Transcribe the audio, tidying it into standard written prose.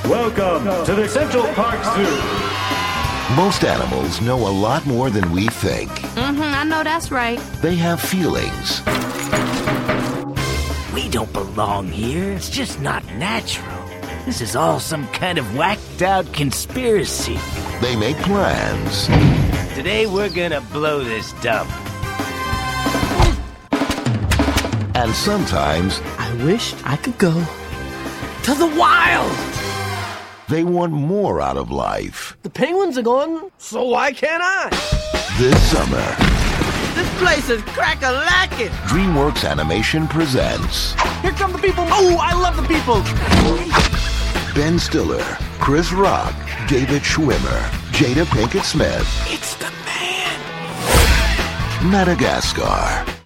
Welcome to the Central Park Zoo. Most animals know a lot more than we think. I know that's right. They have feelings. We don't belong here. It's just not natural. This is all some kind of whacked-out conspiracy. They make plans. Today we're gonna blow this dump. And sometimes I wished I could go to the wild. they want more out of life. The penguins are gone, so why can't I? This summer, This place is crack-a-lackin'. DreamWorks Animation presents Here come the people. Oh, I love the people. Ben Stiller, Chris Rock, David Schwimmer, Jada Pinkett Smith, It's the man. Madagascar.